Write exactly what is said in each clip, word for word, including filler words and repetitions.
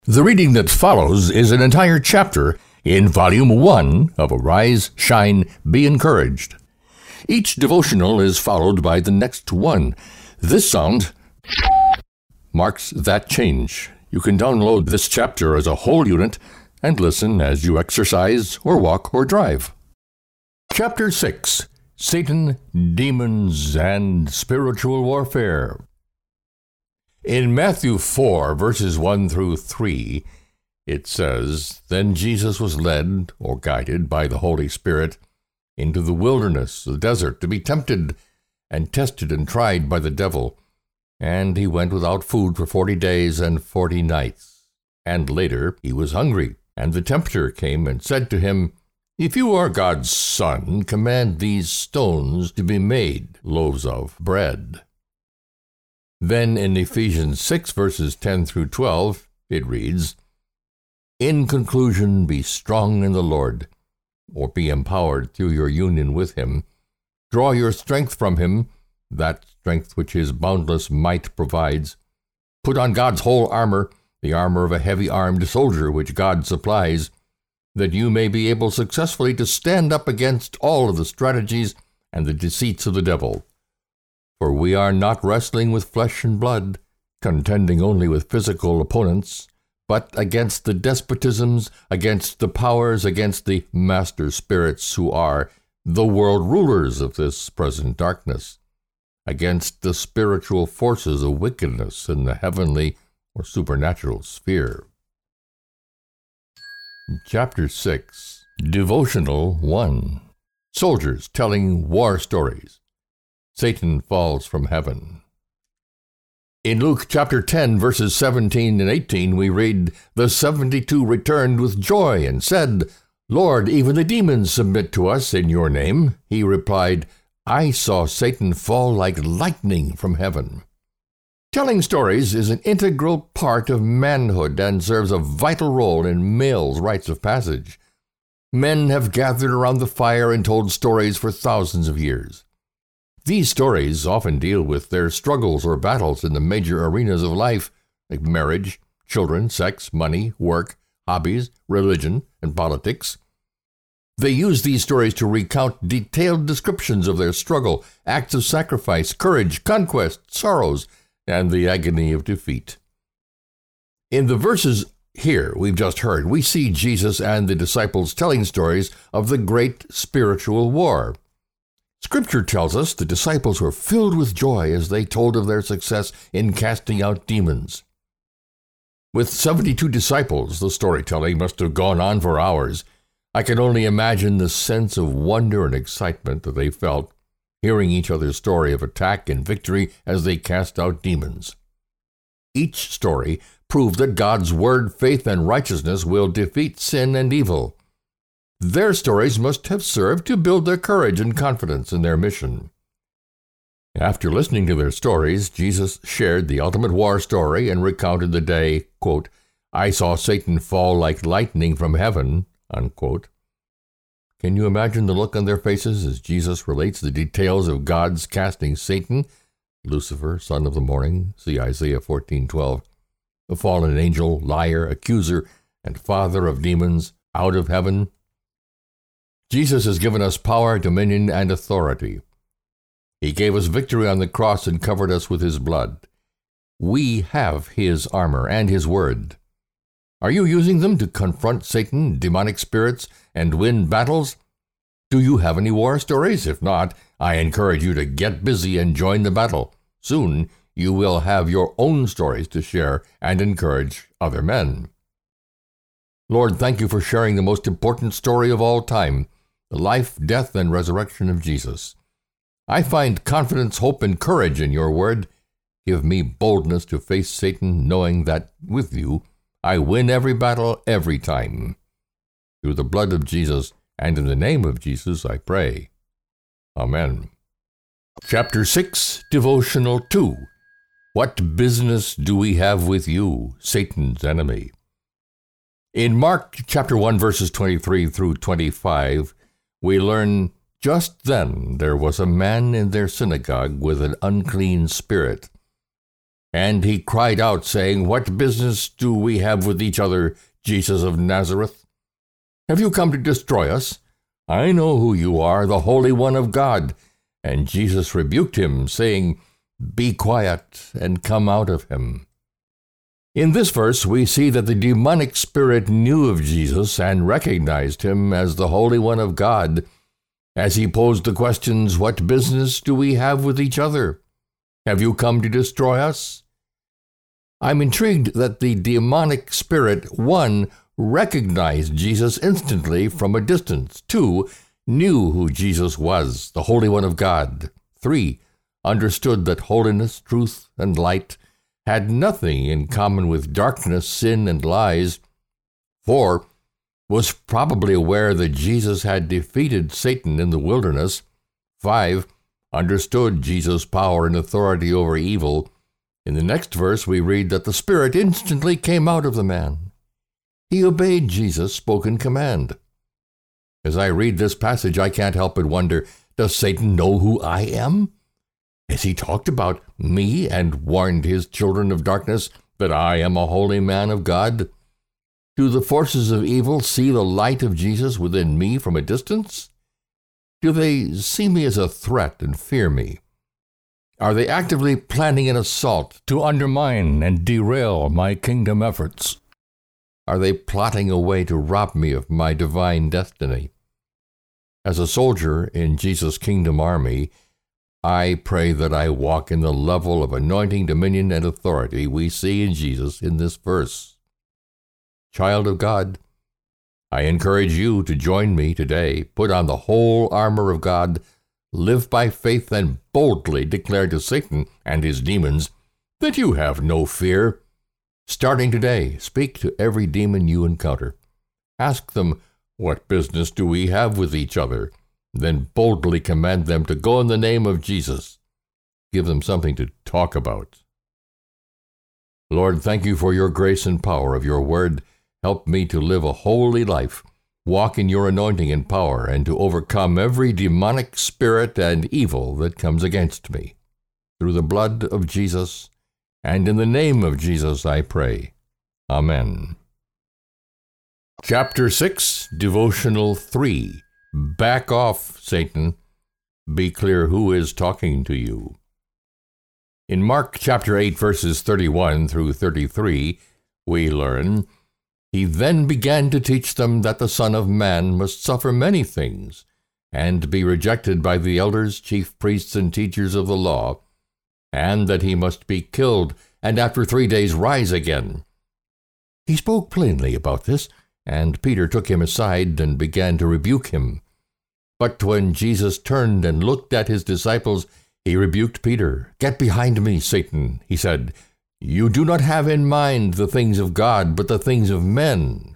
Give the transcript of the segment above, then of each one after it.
The reading that follows is an entire chapter in Volume one of Arise, Shine, Be Encouraged. Each devotional is followed by the next one. This sound marks that change. You can download this chapter as a whole unit and listen as you exercise or walk or drive. Chapter six, Satan, Demons, and Spiritual Warfare. In Matthew four, verses one through three, it says, Then Jesus was led, or guided, by the Holy Spirit into the wilderness, the desert, to be tempted and tested and tried by the devil. And he went without food for forty days and forty nights. And later he was hungry, and the tempter came and said to him, If you are God's Son, command these stones to be made loaves of bread. Then in Ephesians six, verses ten through twelve, it reads, In conclusion, be strong in the Lord, or be empowered through your union with him. Draw your strength from him, that strength which his boundless might provides. Put on God's whole armor, the armor of a heavy-armed soldier which God supplies, that you may be able successfully to stand up against all of the strategies and the deceits of the devil. For we are not wrestling with flesh and blood, contending only with physical opponents, but against the despotisms, against the powers, against the master spirits who are the world rulers of this present darkness, against the spiritual forces of wickedness in the heavenly or supernatural sphere. Chapter six, Devotional one, Soldiers Telling War Stories. Satan falls from heaven. In Luke chapter ten, verses seventeen and eighteen, we read, The seventy-two returned with joy and said, Lord, even the demons submit to us in your name. He replied, I saw Satan fall like lightning from heaven. Telling stories is an integral part of manhood and serves a vital role in males' rites of passage. Men have gathered around the fire and told stories for thousands of years. These stories often deal with their struggles or battles in the major arenas of life, like marriage, children, sex, money, work, hobbies, religion, and politics. They use these stories to recount detailed descriptions of their struggle, acts of sacrifice, courage, conquest, sorrows, and the agony of defeat. In the verses here we've just heard, we see Jesus and the disciples telling stories of the great spiritual war. Scripture tells us the disciples were filled with joy as they told of their success in casting out demons. With seventy-two disciples, the storytelling must have gone on for hours. I can only imagine the sense of wonder and excitement that they felt, hearing each other's story of attack and victory as they cast out demons. Each story proved that God's word, faith, and righteousness will defeat sin and evil. Their stories must have served to build their courage and confidence in their mission. After listening to their stories, Jesus shared the ultimate war story and recounted the day, quote, I saw Satan fall like lightning from heaven, unquote. Can you imagine the look on their faces as Jesus relates the details of God's casting Satan, Lucifer, son of the morning, see Isaiah fourteen twelve, the fallen angel, liar, accuser, and father of demons, out of heaven? Jesus has given us power, dominion, and authority. He gave us victory on the cross and covered us with his blood. We have his armor and his word. Are you using them to confront Satan, demonic spirits, and win battles? Do you have any war stories? If not, I encourage you to get busy and join the battle. Soon, you will have your own stories to share and encourage other men. Lord, thank you for sharing the most important story of all time, the life, death, and resurrection of Jesus. I find confidence, hope, and courage in your word. Give me boldness to face Satan, knowing that with you, I win every battle every time. Through the blood of Jesus and in the name of Jesus, I pray. Amen. Chapter six, Devotional two. What business do we have with you, Satan's enemy? In Mark chapter one, verses twenty-three through twenty-five, we learn, Just then there was a man in their synagogue with an unclean spirit. And he cried out, saying, What business do we have with each other, Jesus of Nazareth? Have you come to destroy us? I know who you are, the Holy One of God. And Jesus rebuked him, saying, Be quiet, and come out of him. In this verse, we see that the demonic spirit knew of Jesus and recognized him as the Holy One of God, as he posed the questions, What business do we have with each other? Have you come to destroy us? I'm intrigued that the demonic spirit, one, recognized Jesus instantly from a distance, two, knew who Jesus was, the Holy One of God, three, understood that holiness, truth, and light had nothing in common with darkness, sin, and lies, four, was probably aware that Jesus had defeated Satan in the wilderness, five, understood Jesus' power and authority over evil. In the next verse, we read that the Spirit instantly came out of the man. He obeyed Jesus' spoken command. As I read this passage, I can't help but wonder, does Satan know who I am? Has he talked about me and warned his children of darkness that I am a holy man of God? Do the forces of evil see the light of Jesus within me from a distance? Do they see me as a threat and fear me? Are they actively planning an assault to undermine and derail my kingdom efforts? Are they plotting a way to rob me of my divine destiny? As a soldier in Jesus' kingdom army, I pray that I walk in the level of anointing, dominion, and authority we see in Jesus in this verse. Child of God, I encourage you to join me today. Put on the whole armor of God, live by faith, and boldly declare to Satan and his demons that you have no fear. Starting today, speak to every demon you encounter. Ask them, What business do we have with each other? Then boldly command them to go in the name of Jesus. Give them something to talk about. Lord, thank you for your grace and power of your word. Help me to live a holy life, walk in your anointing and power, and to overcome every demonic spirit and evil that comes against me. Through the blood of Jesus, and in the name of Jesus I pray. Amen. Chapter six, Devotional three. Back off, Satan. Be clear who is talking to you. In Mark chapter eight, verses thirty-one through thirty-three, we learn, He then began to teach them that the Son of Man must suffer many things, and be rejected by the elders, chief priests, and teachers of the law, and that he must be killed, and after three days rise again. He spoke plainly about this, and Peter took him aside and began to rebuke him. But when Jesus turned and looked at his disciples, he rebuked Peter. Get behind me, Satan, he said. You do not have in mind the things of God, but the things of men.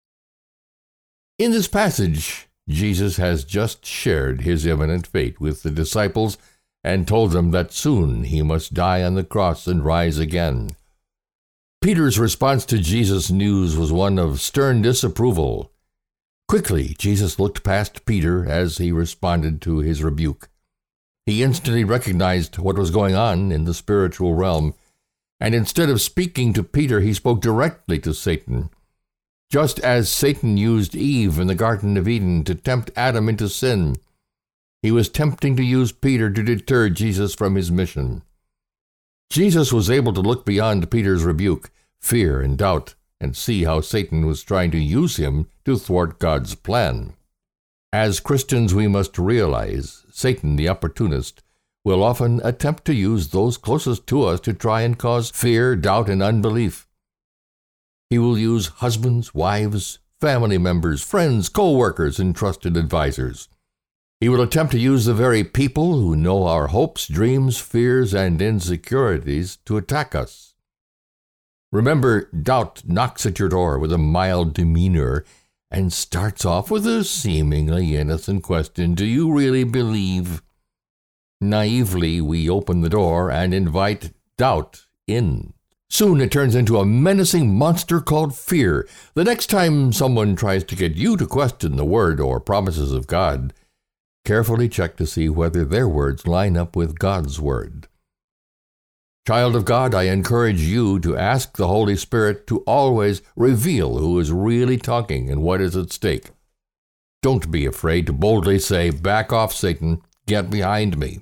In this passage, Jesus has just shared his imminent fate with the disciples and told them that soon he must die on the cross and rise again. Peter's response to Jesus' news was one of stern disapproval. Quickly, Jesus looked past Peter as he responded to his rebuke. He instantly recognized what was going on in the spiritual realm, and instead of speaking to Peter, he spoke directly to Satan. Just as Satan used Eve in the Garden of Eden to tempt Adam into sin, he was tempting to use Peter to deter Jesus from his mission. Jesus was able to look beyond Peter's rebuke, fear, and doubt, and see how Satan was trying to use him to thwart God's plan. As Christians, we must realize Satan, the opportunist, will often attempt to use those closest to us to try and cause fear, doubt, and unbelief. He will use husbands, wives, family members, friends, co-workers, and trusted advisors. He will attempt to use the very people who know our hopes, dreams, fears, and insecurities to attack us. Remember, doubt knocks at your door with a mild demeanor and starts off with a seemingly innocent question, do you really believe? Naively, we open the door and invite doubt in. Soon it turns into a menacing monster called fear. The next time someone tries to get you to question the word or promises of God, carefully check to see whether their words line up with God's word. Child of God, I encourage you to ask the Holy Spirit to always reveal who is really talking and what is at stake. Don't be afraid to boldly say, "Back off, Satan, get behind me."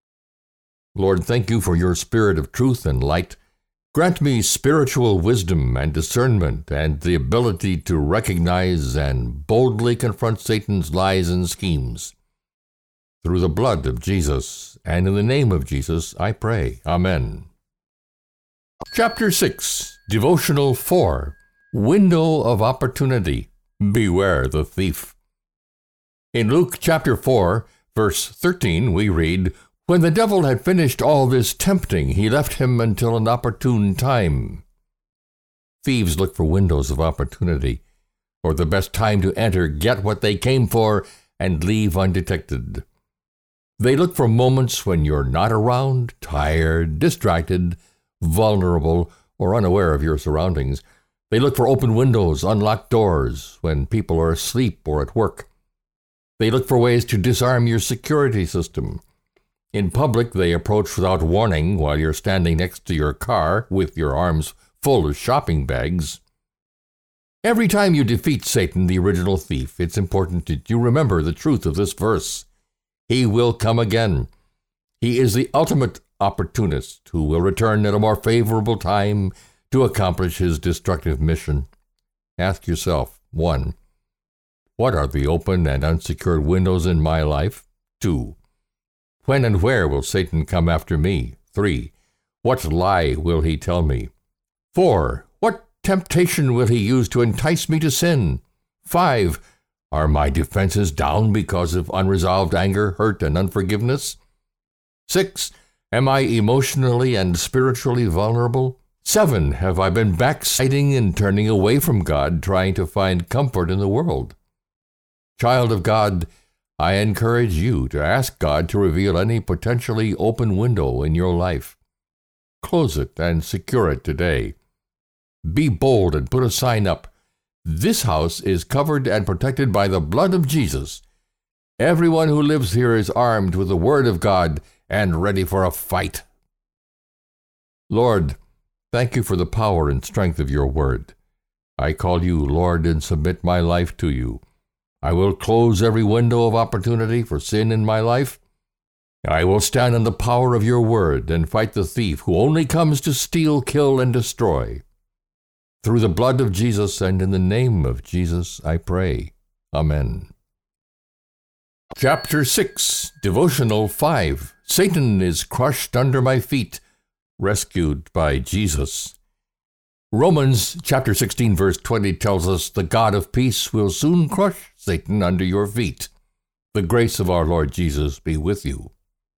Lord, thank you for your spirit of truth and light. Grant me spiritual wisdom and discernment and the ability to recognize and boldly confront Satan's lies and schemes. Through the blood of Jesus and in the name of Jesus, I pray. Amen. Chapter six, Devotional four, Window of Opportunity. Beware the thief. In Luke chapter four, verse thirteen, we read, "When the devil had finished all this tempting, he left him until an opportune time." Thieves look for windows of opportunity, or the best time to enter, get what they came for, and leave undetected. They look for moments when you're not around, tired, distracted, vulnerable, or unaware of your surroundings. They look for open windows, unlocked doors, when people are asleep or at work. They look for ways to disarm your security system. In public, they approach without warning while you're standing next to your car with your arms full of shopping bags. Every time you defeat Satan, the original thief, it's important that you remember the truth of this verse. He will come again. He is the ultimate opportunist who will return at a more favorable time to accomplish his destructive mission. Ask yourself, one, what are the open and unsecured windows in my life? Two, when and where will Satan come after me? Three, what lie will he tell me? Four, what temptation will he use to entice me to sin? Five, are my defenses down because of unresolved anger, hurt, and unforgiveness? Six, am I emotionally and spiritually vulnerable? Seven, have I been backsliding and turning away from God, trying to find comfort in the world? Child of God, I encourage you to ask God to reveal any potentially open window in your life. Close it and secure it today. Be bold and put a sign up. This house is covered and protected by the blood of Jesus. Everyone who lives here is armed with the Word of God and ready for a fight. Lord, thank you for the power and strength of your Word. I call you Lord and submit my life to you. I will close every window of opportunity for sin in my life. I will stand on the power of your Word and fight the thief who only comes to steal, kill, and destroy. Through the blood of Jesus and in the name of Jesus, I pray. Amen. Chapter six, Devotional five, Satan is crushed under my feet, rescued by Jesus. Romans chapter sixteen, verse twenty tells us the God of peace will soon crush Satan under your feet. The grace of our Lord Jesus be with you.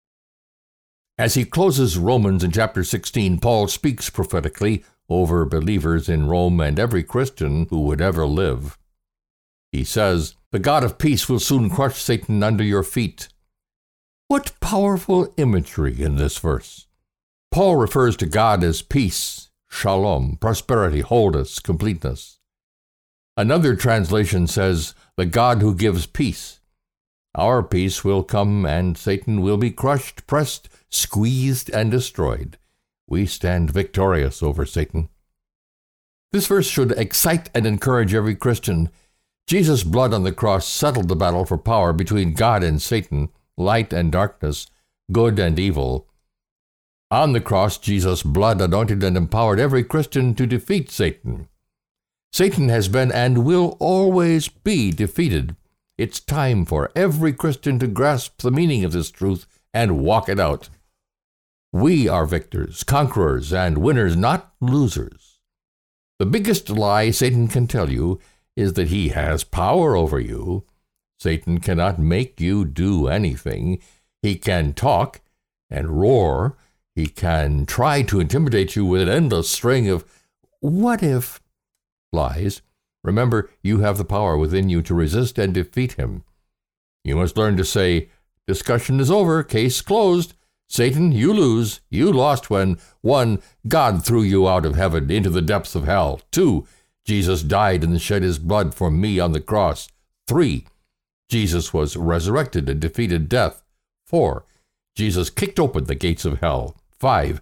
As he closes Romans in chapter sixteen, Paul speaks prophetically over believers in Rome and every Christian who would ever live. He says, the God of peace will soon crush Satan under your feet. What powerful imagery in this verse. Paul refers to God as peace, shalom, prosperity, wholeness, completeness. Another translation says, the God who gives peace. Our peace will come and Satan will be crushed, pressed, squeezed, and destroyed. We stand victorious over Satan. This verse should excite and encourage every Christian. Jesus' blood on the cross settled the battle for power between God and Satan, light and darkness, good and evil. On the cross, Jesus' blood anointed and empowered every Christian to defeat Satan. Satan has been and will always be defeated. It's time for every Christian to grasp the meaning of this truth and walk it out. We are victors, conquerors, and winners, not losers. The biggest lie Satan can tell you is that he has power over you. Satan cannot make you do anything. He can talk and roar. He can try to intimidate you with an endless string of what if lies. Remember, you have the power within you to resist and defeat him. You must learn to say, discussion is over, case closed. Satan, you lose. You lost when, one, God threw you out of heaven into the depths of hell. Two, Jesus died and shed his blood for me on the cross. Three, Jesus was resurrected and defeated death. Four, Jesus kicked open the gates of hell. Five,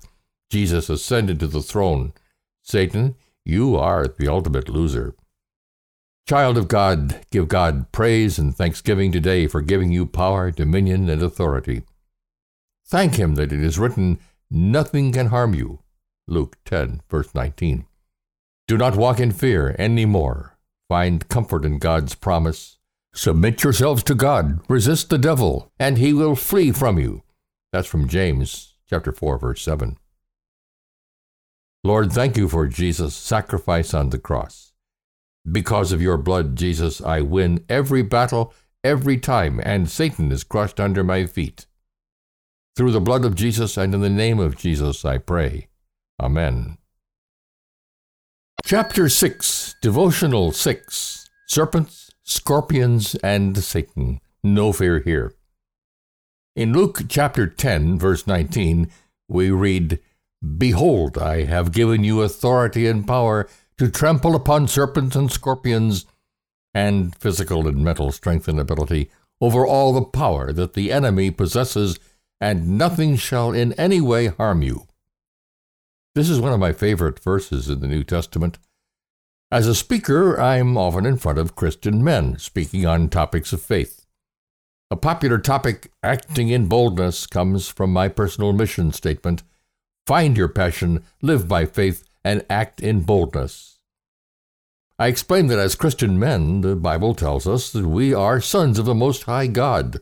Jesus ascended to the throne. Satan, you are the ultimate loser. Child of God, give God praise and thanksgiving today for giving you power, dominion, and authority. Thank him that it is written, nothing can harm you. Luke ten, verse nineteen. Do not walk in fear any more. Find comfort in God's promise. Submit yourselves to God. Resist the devil, and he will flee from you. That's from James chapter four, verse seven. Lord, thank you for Jesus' sacrifice on the cross. Because of your blood, Jesus, I win every battle, every time, and Satan is crushed under my feet. Through the blood of Jesus and in the name of Jesus, I pray. Amen. Chapter six, Devotional six, Serpents, Scorpions, and Satan. No fear here. In Luke chapter ten, verse nineteen, we read, Behold, I have given you authority and power to trample upon serpents and scorpions, and physical and mental strength and ability, over all the power that the enemy possesses, and nothing shall in any way harm you. This is one of my favorite verses in the New Testament. As a speaker, I'm often in front of Christian men, speaking on topics of faith. A popular topic, acting in boldness, comes from my personal mission statement, Find your passion, live by faith, and act in boldness. I explain that as Christian men, the Bible tells us that we are sons of the Most High God.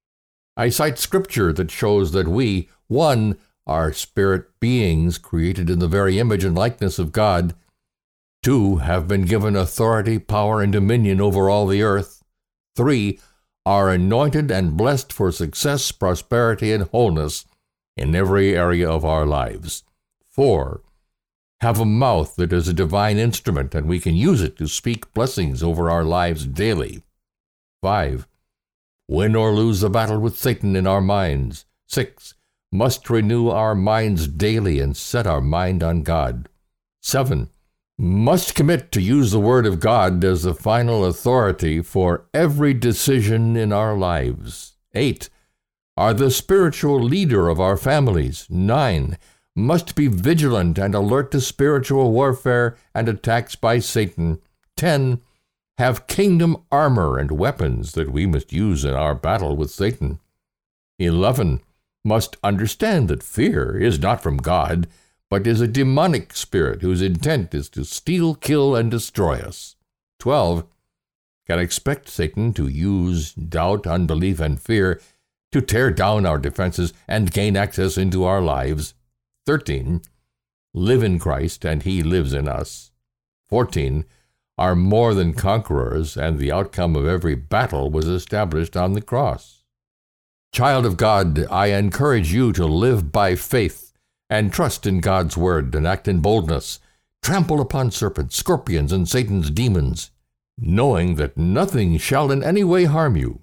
I cite scripture that shows that we, one, are spirit beings created in the very image and likeness of God, two, have been given authority, power, and dominion over all the earth, three, are anointed and blessed for success, prosperity, and wholeness in every area of our lives, four, have a mouth that is a divine instrument and we can use it to speak blessings over our lives daily, five, win or lose the battle with Satan in our minds, six, must renew our minds daily and set our mind on God, seven, must commit to use the Word of God as the final authority for every decision in our lives, eight, are the spiritual leader of our families, nine, must be vigilant and alert to spiritual warfare and attacks by Satan, ten, have kingdom armor and weapons that we must use in our battle with Satan, eleven, must understand that fear is not from God, but is a demonic spirit whose intent is to steal, kill, and destroy us. twelve, can expect Satan to use doubt, unbelief, and fear to tear down our defenses and gain access into our lives. thirteen, live in Christ and he lives in us. fourteen, are more than conquerors, and the outcome of every battle was established on the cross. Child of God, I encourage you to live by faith and trust in God's word and act in boldness. Trample upon serpents, scorpions, and Satan's demons, knowing that nothing shall in any way harm you.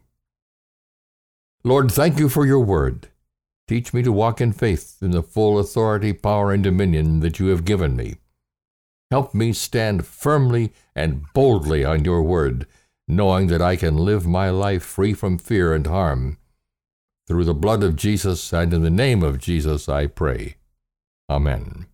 Lord, thank you for your word. Teach me to walk in faith in the full authority, power, and dominion that you have given me. Help me stand firmly and boldly on your word, knowing that I can live my life free from fear and harm. Through the blood of Jesus and in the name of Jesus, I pray. Amen.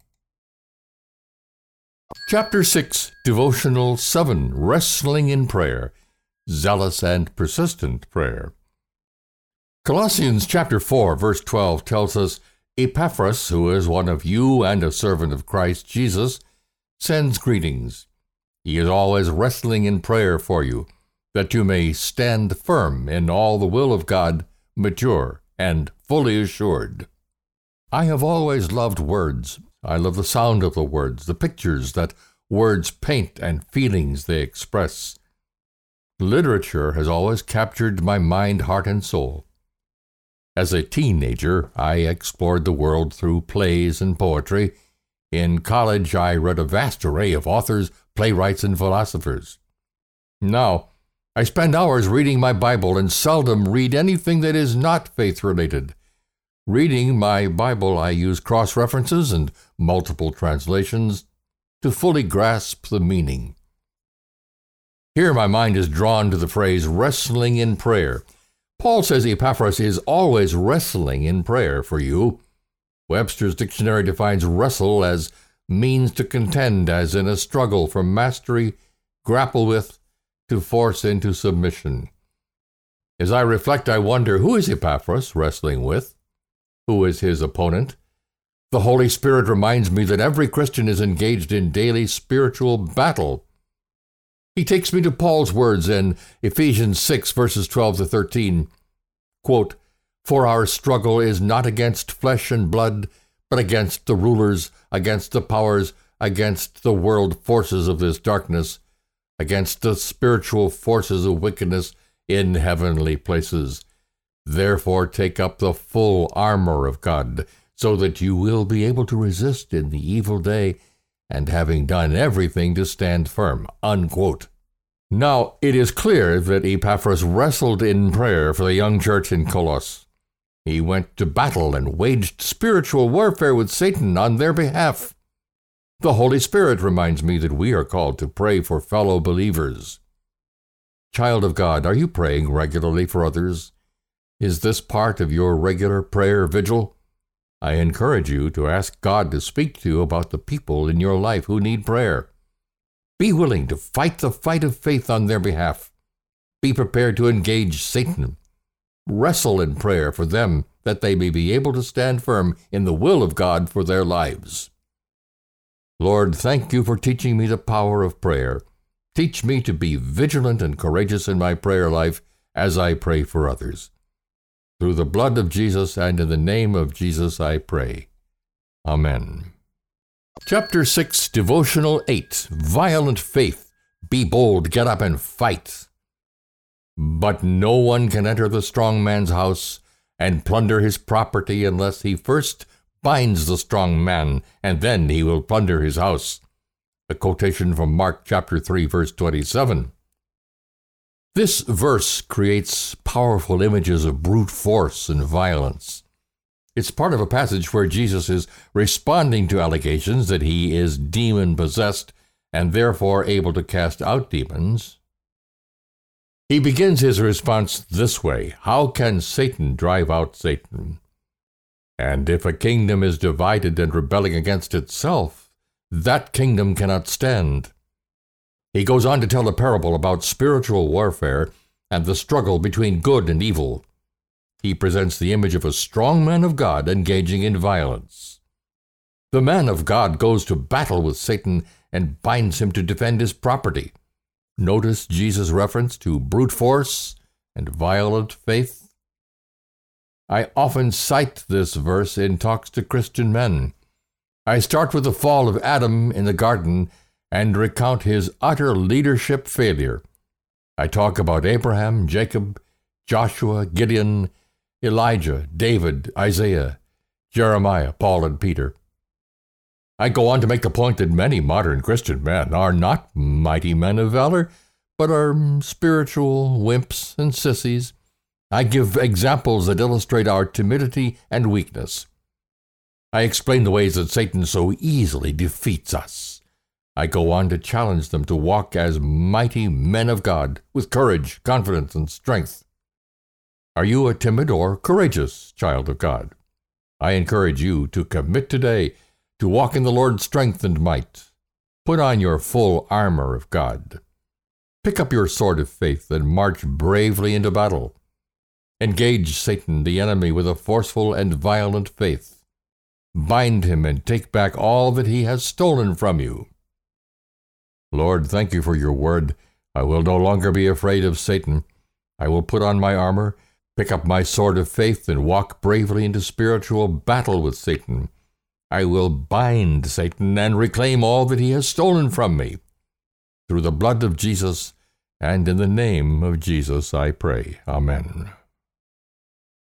Chapter six, Devotional seven, Wrestling in Prayer, Zealous and Persistent Prayer. Colossians chapter four, verse twelve tells us, Epaphras, who is one of you and a servant of Christ Jesus, sends greetings. He is always wrestling in prayer for you, that you may stand firm in all the will of God, mature and fully assured. I have always loved words. I love the sound of the words, the pictures that words paint and feelings they express. Literature has always captured my mind, heart, and soul. As a teenager, I explored the world through plays and poetry. In college, I read a vast array of authors, playwrights, and philosophers. Now, I spend hours reading my Bible and seldom read anything that is not faith-related. Reading my Bible, I use cross-references and multiple translations to fully grasp the meaning. Here my mind is drawn to the phrase wrestling in prayer. Paul says Epaphras is always wrestling in prayer for you. Webster's dictionary defines wrestle as means to contend, as in a struggle for mastery, grapple with, to force into submission. As I reflect, I wonder, who is Epaphras wrestling with? Who is his opponent? The Holy Spirit reminds me that every Christian is engaged in daily spiritual battle. He takes me to Paul's words in Ephesians six, verses twelve to thirteen. Quote, "For our struggle is not against flesh and blood, but against the rulers, against the powers, against the world forces of this darkness, against the spiritual forces of wickedness in heavenly places. Therefore take up the full armor of God, so that you will be able to resist in the evil day, and having done everything to stand firm." Unquote. Now, it is clear that Epaphras wrestled in prayer for the young church in Colossus. He went to battle and waged spiritual warfare with Satan on their behalf. The Holy Spirit reminds me that we are called to pray for fellow believers. Child of God, are you praying regularly for others? Is this part of your regular prayer vigil? I encourage you to ask God to speak to you about the people in your life who need prayer. Be willing to fight the fight of faith on their behalf. Be prepared to engage Satan. Wrestle in prayer for them that they may be able to stand firm in the will of God for their lives. Lord, thank you for teaching me the power of prayer. Teach me to be vigilant and courageous in my prayer life as I pray for others. Through the blood of Jesus and in the name of Jesus I pray. Amen. Chapter six, Devotional eight, Violent Faith. Be bold, get up and fight. But no one can enter the strong man's house and plunder his property unless he first binds the strong man, and then he will plunder his house. A quotation from Mark chapter three, verse twenty-seven. This verse creates powerful images of brute force and violence. It's part of a passage where Jesus is responding to allegations that he is demon-possessed and therefore able to cast out demons. He begins his response this way: how can Satan drive out Satan? And if a kingdom is divided and rebelling against itself, that kingdom cannot stand. He goes on to tell a parable about spiritual warfare and the struggle between good and evil. He presents the image of a strong man of God engaging in violence. The man of God goes to battle with Satan and binds him to defend his property. Notice Jesus' reference to brute force and violent faith. I often cite this verse in talks to Christian men. I start with the fall of Adam in the garden and recount his utter leadership failure. I talk about Abraham, Jacob, Joshua, Gideon, Elijah, David, Isaiah, Jeremiah, Paul, and Peter. I go on to make the point that many modern Christian men are not mighty men of valor, but are spiritual wimps and sissies. I give examples that illustrate our timidity and weakness. I explain the ways that Satan so easily defeats us. I go on to challenge them to walk as mighty men of God, with courage, confidence, and strength. Are you a timid or courageous child of God? I encourage you to commit today to walk in the Lord's strength and might. Put on your full armor of God. Pick up your sword of faith and march bravely into battle. Engage Satan, the enemy, with a forceful and violent faith. Bind him and take back all that he has stolen from you. Lord, thank you for your word. I will no longer be afraid of Satan. I will put on my armor, pick up my sword of faith, and walk bravely into spiritual battle with Satan. I will bind Satan and reclaim all that he has stolen from me. Through the blood of Jesus and in the name of Jesus I pray. Amen.